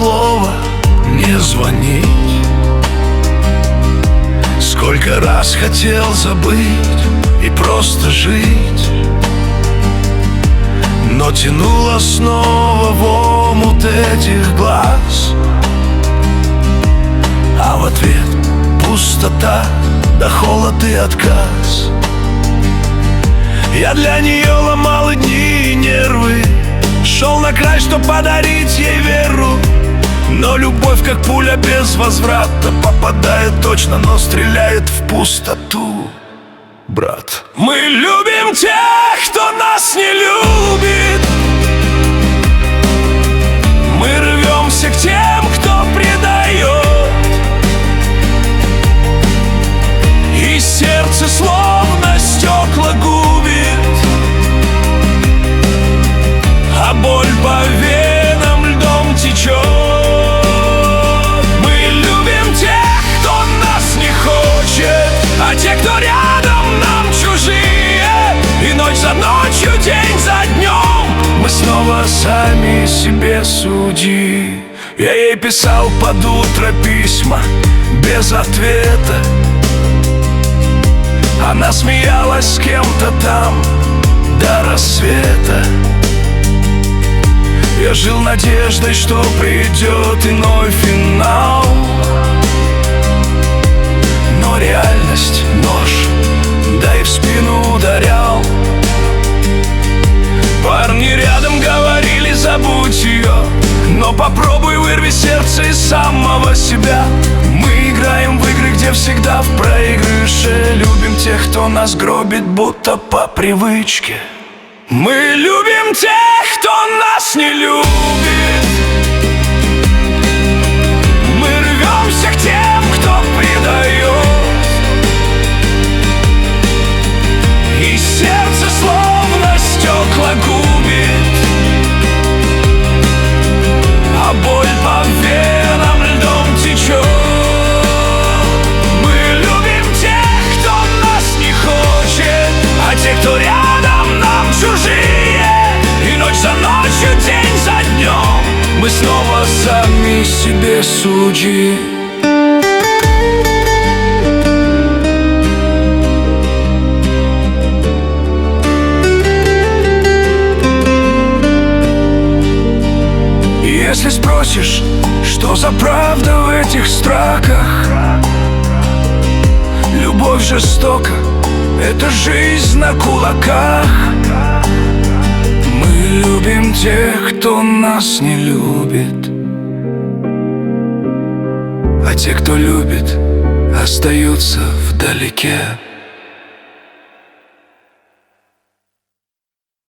слово не звонить. Сколько раз хотел забыть и просто жить, но тянуло снова в омут этих глаз. А в ответ пустота, да холод и отказ. Я для нее ломал и дни, и нервы, шел на край, чтоб подарить ей веру. Но любовь, как пуля без возврата, попадает точно, но стреляет в пустоту. Брат, мы любим тех, кто нас не любит. Мы рвемся к тем, кто предает, и сердце словно стекла губит, а боль по венам льдом течет. Мы любим тех, кто нас не хочет, а те, кто рядом, нам чужие. И ночь за ночью, день за днем мы снова сами себе судьи. Я ей писал под утро письма без ответа. Она смеялась с кем-то там до рассвета. Я жил надеждой, что придет иной финал, но реальность нож, да и в спину ударял. Парни рядом говорили: забудь ее, но попробуй вырви сердце из самого себя. Мы играем в игры, где всегда в проигрыше. Любим тех, кто нас гробит, будто по привычке. Мы любим тех, кто нас не любит. Мы рвемся к тем, кто предает, и сердце словно стекла губит, а боль по венам льдом течет. Мы любим тех, кто нас не хочет, а те, кто рядом, нам чужие. И ночь за ночью, день за днем мы снова сами себе судьи. Если спросишь, что за правда в этих строках, любовь жестока, это жизнь на кулаках. Мы любим тех, кто нас не любит, а те, кто любит, остаются вдалеке.